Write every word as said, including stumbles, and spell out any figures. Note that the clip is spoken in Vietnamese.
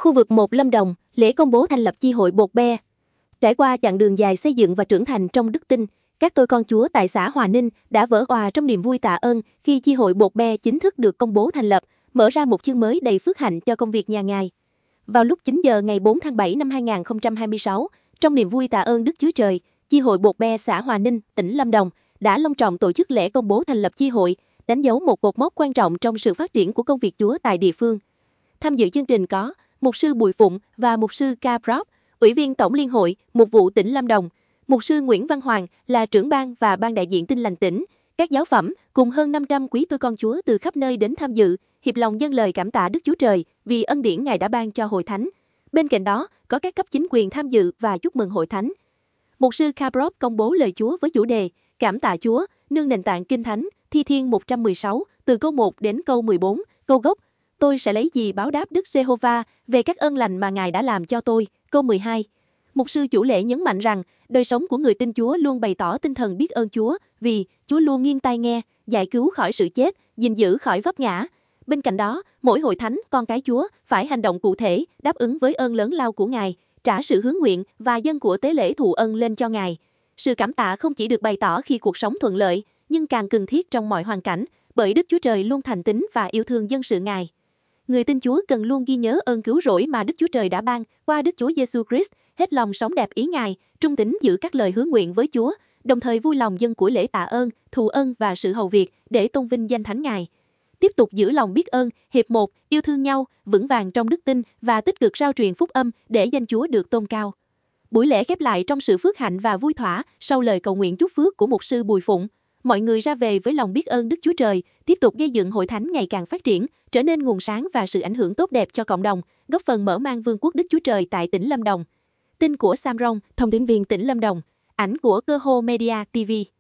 Khu vực một Lâm Đồng, lễ công bố thành lập chi hội Bột Be. Trải qua chặng đường dài xây dựng và trưởng thành trong đức tin, các tôi con Chúa tại xã Hòa Ninh đã vỡ òa trong niềm vui tạ ơn khi chi hội Bột Be chính thức được công bố thành lập, mở ra một chương mới đầy phước hạnh cho công việc nhà Ngài. Vào lúc chín giờ ngày bốn tháng bảy năm hai nghìn không trăm hai mươi sáu, trong niềm vui tạ ơn Đức Chúa Trời, chi hội Bột Be xã Hòa Ninh, tỉnh Lâm Đồng đã long trọng tổ chức lễ công bố thành lập chi hội, đánh dấu một cột mốc quan trọng trong sự phát triển của công việc Chúa tại địa phương. Tham dự chương trình có Mục sư Bùi Phụng và Mục sư Ca Prop, Ủy viên Tổng Liên hội, Mục vụ tỉnh Lâm Đồng, Mục sư Nguyễn Văn Hoàng là trưởng ban và ban đại diện Tin lành tỉnh, các giáo phẩm cùng hơn năm trăm quý tôi con Chúa từ khắp nơi đến tham dự, hiệp lòng dâng lời cảm tạ Đức Chúa Trời vì ân điển Ngài đã ban cho hội thánh. Bên cạnh đó, có các cấp chính quyền tham dự và chúc mừng hội thánh. Mục sư Ca Prop công bố lời Chúa với chủ đề Cảm tạ Chúa, nương nền tảng Kinh Thánh, Thi Thiên một trăm mười sáu, từ câu một đến câu mười bốn, câu gốc. Tôi sẽ lấy gì báo đáp Đức Giê-hô-va về các ơn lành mà Ngài đã làm cho tôi, câu mười hai. Mục sư chủ lễ nhấn mạnh rằng, đời sống của người tin Chúa luôn bày tỏ tinh thần biết ơn Chúa vì Chúa luôn nghiêng tai nghe, giải cứu khỏi sự chết, gìn giữ khỏi vấp ngã. Bên cạnh đó, mỗi hội thánh, con cái Chúa phải hành động cụ thể, đáp ứng với ơn lớn lao của Ngài, trả sự hướng nguyện và dâng của tế lễ thụ ân lên cho Ngài. Sự cảm tạ không chỉ được bày tỏ khi cuộc sống thuận lợi, nhưng càng cần thiết trong mọi hoàn cảnh, bởi Đức Chúa Trời luôn thành tín và yêu thương dân sự Ngài. Người tin Chúa cần luôn ghi nhớ ơn cứu rỗi mà Đức Chúa Trời đã ban qua Đức Chúa Giêsu Christ, hết lòng sống đẹp ý Ngài, trung tín giữ các lời hứa nguyện với Chúa, đồng thời vui lòng dâng của lễ tạ ơn, thù ân và sự hầu việc để tôn vinh danh thánh Ngài. Tiếp tục giữ lòng biết ơn, hiệp một, yêu thương nhau, vững vàng trong đức tin và tích cực rao truyền phúc âm để danh Chúa được tôn cao. Buổi lễ khép lại trong sự phước hạnh và vui thỏa sau lời cầu nguyện chúc phước của mục sư Bùi Phụng. Mọi người ra về với lòng biết ơn Đức Chúa Trời, tiếp tục gây dựng hội thánh ngày càng phát triển, trở nên nguồn sáng và sự ảnh hưởng tốt đẹp cho cộng đồng, góp phần mở mang vương quốc Đức Chúa Trời tại tỉnh Lâm Đồng. Tin của Sam Rong, thông tín viên tỉnh Lâm Đồng. Ảnh của Cơ Hô Media ti vi.